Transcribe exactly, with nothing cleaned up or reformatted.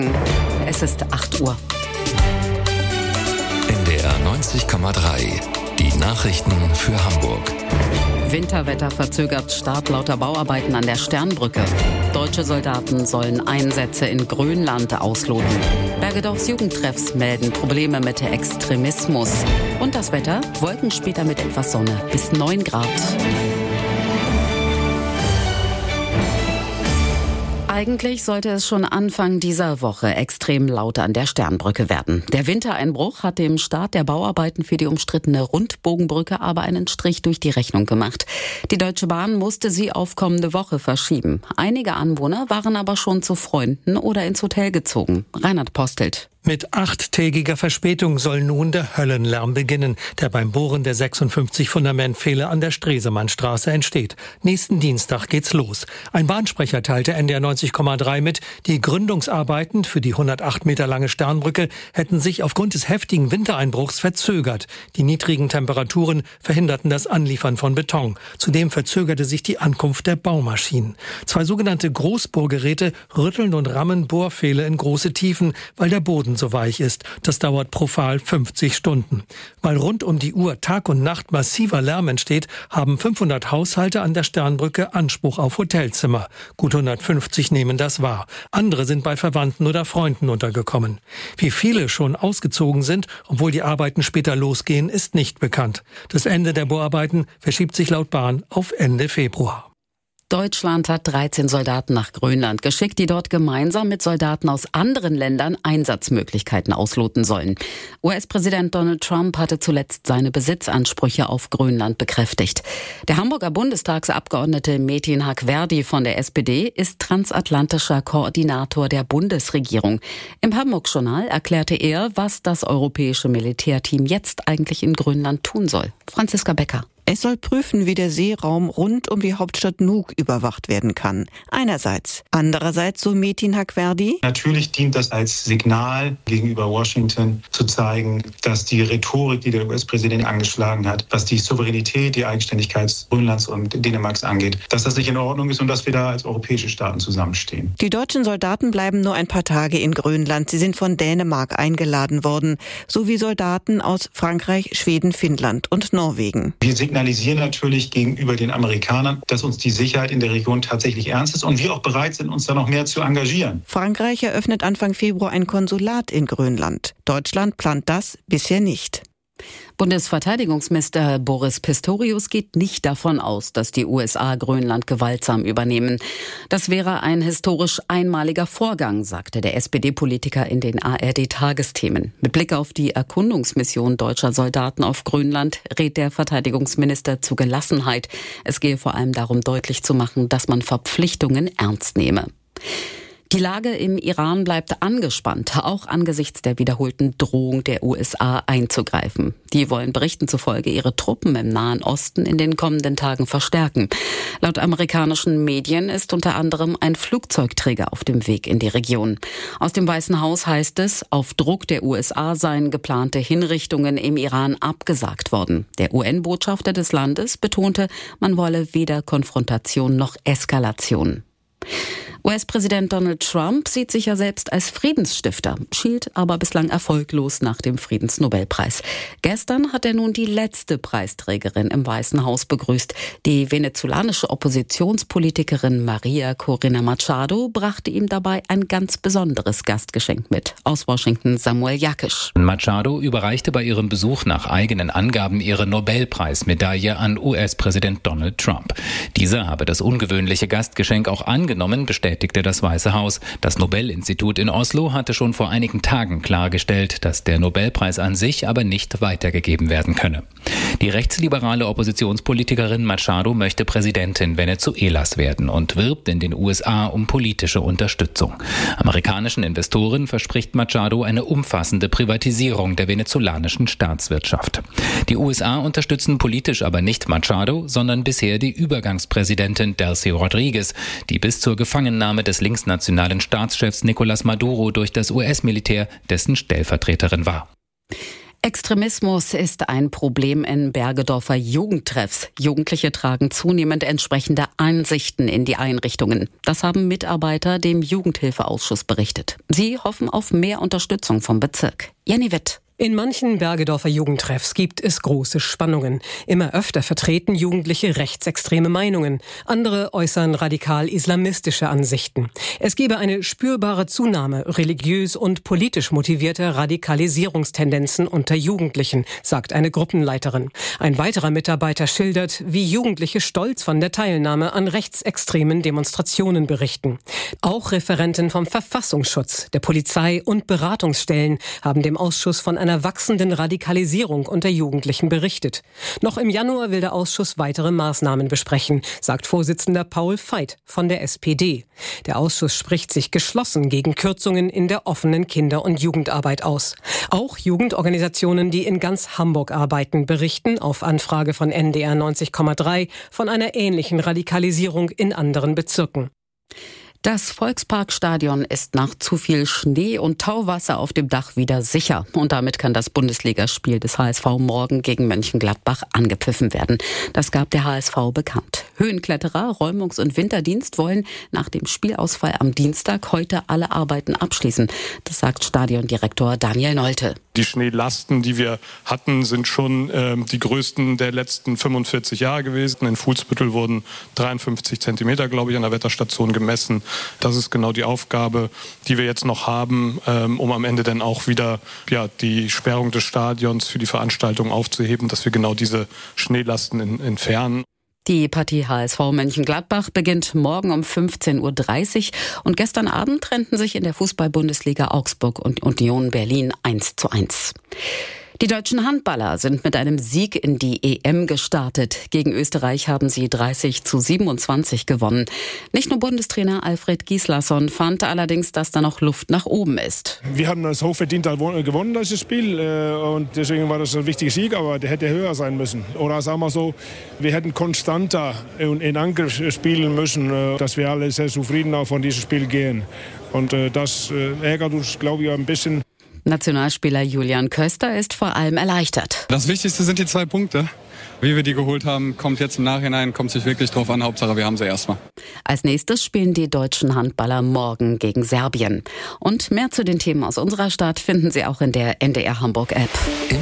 Es ist acht Uhr. N D R neunzig Komma drei. Die Nachrichten für Hamburg. Winterwetter verzögert Start lauter Bauarbeiten an der Sternbrücke. Deutsche Soldaten sollen Einsätze in Grönland ausloten. Bergedorfs Jugendtreffs melden Probleme mit Extremismus. Und das Wetter? Wolken später mit etwas Sonne bis neun Grad. Eigentlich sollte es schon Anfang dieser Woche extrem laut an der Sternbrücke werden. Der Wintereinbruch hat dem Start der Bauarbeiten für die umstrittene Rundbogenbrücke aber einen Strich durch die Rechnung gemacht. Die Deutsche Bahn musste sie auf kommende Woche verschieben. Einige Anwohner waren aber schon zu Freunden oder ins Hotel gezogen. Reinhard Postelt. Mit achttägiger Verspätung soll nun der Höllenlärm beginnen, der beim Bohren der sechsundfünfzig Fundamentpfähle an der Stresemannstraße entsteht. Nächsten Dienstag geht's los. Ein Bahnsprecher teilte N D R neunzig Komma drei mit, die Gründungsarbeiten für die hundertacht Meter lange Sternbrücke hätten sich aufgrund des heftigen Wintereinbruchs verzögert. Die niedrigen Temperaturen verhinderten das Anliefern von Beton. Zudem verzögerte sich die Ankunft der Baumaschinen. Zwei sogenannte Großbohrgeräte rütteln und rammen Bohrpfähle in große Tiefen, weil der Boden so weich ist. Das dauert pro Pfahl fünfzig Stunden. Weil rund um die Uhr Tag und Nacht massiver Lärm entsteht, haben fünfhundert Haushalte an der Sternbrücke Anspruch auf Hotelzimmer. Gut hundertfünfzig nehmen das wahr. Andere sind bei Verwandten oder Freunden untergekommen. Wie viele schon ausgezogen sind, obwohl die Arbeiten später losgehen, ist nicht bekannt. Das Ende der Bohrarbeiten verschiebt sich laut Bahn auf Ende Februar. Deutschland hat dreizehn Soldaten nach Grönland geschickt, die dort gemeinsam mit Soldaten aus anderen Ländern Einsatzmöglichkeiten ausloten sollen. U S-Präsident Donald Trump hatte zuletzt seine Besitzansprüche auf Grönland bekräftigt. Der Hamburger Bundestagsabgeordnete Metin Hakhverdi von der S P D ist transatlantischer Koordinator der Bundesregierung. Im Hamburg-Journal erklärte er, was das europäische Militärteam jetzt eigentlich in Grönland tun soll. Franziska Becker. Es soll prüfen, wie der Seeraum rund um die Hauptstadt Nuuk überwacht werden kann. Einerseits. Andererseits, so Metin Hakhverdi. Natürlich dient das als Signal gegenüber Washington, zu zeigen, dass die Rhetorik, die der U S-Präsident angeschlagen hat, was die Souveränität, die Eigenständigkeit Grönlands und Dänemarks angeht, dass das nicht in Ordnung ist und dass wir da als europäische Staaten zusammenstehen. Die deutschen Soldaten bleiben nur ein paar Tage in Grönland. Sie sind von Dänemark eingeladen worden, sowie Soldaten aus Frankreich, Schweden, Finnland und Norwegen. Wir signalisieren natürlich gegenüber den Amerikanern, dass uns die Sicherheit in der Region tatsächlich ernst ist und wir auch bereit sind, uns da noch mehr zu engagieren. Frankreich eröffnet Anfang Februar ein Konsulat in Grönland. Deutschland plant das bisher nicht. Bundesverteidigungsminister Boris Pistorius geht nicht davon aus, dass die U S A Grönland gewaltsam übernehmen. Das wäre ein historisch einmaliger Vorgang, sagte der S P D-Politiker in den A R D-Tagesthemen. Mit Blick auf die Erkundungsmission deutscher Soldaten auf Grönland rät der Verteidigungsminister zu Gelassenheit. Es gehe vor allem darum, deutlich zu machen, dass man Verpflichtungen ernst nehme. Die Lage im Iran bleibt angespannt, auch angesichts der wiederholten Drohung der U S A einzugreifen. Die wollen Berichten zufolge ihre Truppen im Nahen Osten in den kommenden Tagen verstärken. Laut amerikanischen Medien ist unter anderem ein Flugzeugträger auf dem Weg in die Region. Aus dem Weißen Haus heißt es, auf Druck der U S A seien geplante Hinrichtungen im Iran abgesagt worden. Der U N-Botschafter des Landes betonte, man wolle weder Konfrontation noch Eskalation. U S-Präsident Donald Trump sieht sich ja selbst als Friedensstifter, schielt aber bislang erfolglos nach dem Friedensnobelpreis. Gestern hat er nun die letzte Preisträgerin im Weißen Haus begrüßt. Die venezolanische Oppositionspolitikerin Maria Corina Machado brachte ihm dabei ein ganz besonderes Gastgeschenk mit. Aus Washington Samuel Jakisch. Machado überreichte bei ihrem Besuch nach eigenen Angaben ihre Nobelpreismedaille an U S-Präsident Donald Trump. Dieser habe das ungewöhnliche Gastgeschenk auch angenommen, bestätigte das Weiße Haus. Das Nobel-Institut in Oslo hatte schon vor einigen Tagen klargestellt, dass der Nobelpreis an sich aber nicht weitergegeben werden könne. Die rechtsliberale Oppositionspolitikerin Machado möchte Präsidentin Venezuelas werden und wirbt in den U S A um politische Unterstützung. Amerikanischen Investoren verspricht Machado eine umfassende Privatisierung der venezolanischen Staatswirtschaft. Die U S A unterstützen politisch aber nicht Machado, sondern bisher die Übergangspräsidentin Delcy Rodriguez, die bis zur Gefangennahme des linksnationalen Staatschefs Nicolás Maduro durch das U S-Militär dessen Stellvertreterin war. Extremismus ist ein Problem in Bergedorfer Jugendtreffs. Jugendliche tragen zunehmend entsprechende Ansichten in die Einrichtungen. Das haben Mitarbeiter dem Jugendhilfeausschuss berichtet. Sie hoffen auf mehr Unterstützung vom Bezirk. Jenny Witt. In manchen Bergedorfer Jugendtreffs gibt es große Spannungen. Immer öfter vertreten Jugendliche rechtsextreme Meinungen. Andere äußern radikal-islamistische Ansichten. Es gebe eine spürbare Zunahme religiös und politisch motivierter Radikalisierungstendenzen unter Jugendlichen, sagt eine Gruppenleiterin. Ein weiterer Mitarbeiter schildert, wie Jugendliche stolz von der Teilnahme an rechtsextremen Demonstrationen berichten. Auch Referenten vom Verfassungsschutz, der Polizei und Beratungsstellen haben dem Ausschuss von einer wachsenden Radikalisierung unter Jugendlichen berichtet. Noch im Januar will der Ausschuss weitere Maßnahmen besprechen, sagt Vorsitzender Paul Veit von der S P D. Der Ausschuss spricht sich geschlossen gegen Kürzungen in der offenen Kinder- und Jugendarbeit aus. Auch Jugendorganisationen, die in ganz Hamburg arbeiten, berichten auf Anfrage von N D R neunzig Komma drei von einer ähnlichen Radikalisierung in anderen Bezirken. Das Volksparkstadion ist nach zu viel Schnee und Tauwasser auf dem Dach wieder sicher. Und damit kann das Bundesligaspiel des H S V morgen gegen Mönchengladbach angepfiffen werden. Das gab der H S V bekannt. Höhenkletterer, Räumungs- und Winterdienst wollen nach dem Spielausfall am Dienstag heute alle Arbeiten abschließen. Das sagt Stadiondirektor Daniel Nolte. Die Schneelasten, die wir hatten, sind schon äh, die größten der letzten fünfundvierzig Jahre gewesen. In Fuhlsbüttel wurden dreiundfünfzig Zentimeter, glaube ich, an der Wetterstation gemessen. Das ist genau die Aufgabe, die wir jetzt noch haben, ähm, um am Ende dann auch wieder ja, die Sperrung des Stadions für die Veranstaltung aufzuheben, dass wir genau diese Schneelasten in, entfernen. Die Partie H S V Mönchengladbach beginnt morgen um fünfzehn Uhr dreißig und gestern Abend trennten sich in der Fußball-Bundesliga Augsburg und Union Berlin eins zu eins. Die deutschen Handballer sind mit einem Sieg in die E M gestartet. Gegen Österreich haben sie dreißig zu siebenundzwanzig gewonnen. Nicht nur Bundestrainer Alfred Gislason fand allerdings, dass da noch Luft nach oben ist. Wir haben das hochverdient gewonnen, das Spiel. Und deswegen war das ein wichtiger Sieg, aber der hätte höher sein müssen. Oder sagen wir so, wir hätten konstanter in Angriff spielen müssen, dass wir alle sehr zufrieden auch von diesem Spiel gehen. Und das ärgert uns, glaube ich, ein bisschen. Nationalspieler Julian Köster ist vor allem erleichtert. Das Wichtigste sind die zwei Punkte. Wie wir die geholt haben, kommt jetzt im Nachhinein, kommt sich wirklich drauf an. Hauptsache, wir haben sie erstmal. Als nächstes spielen die deutschen Handballer morgen gegen Serbien. Und mehr zu den Themen aus unserer Stadt finden Sie auch in der N D R Hamburg App.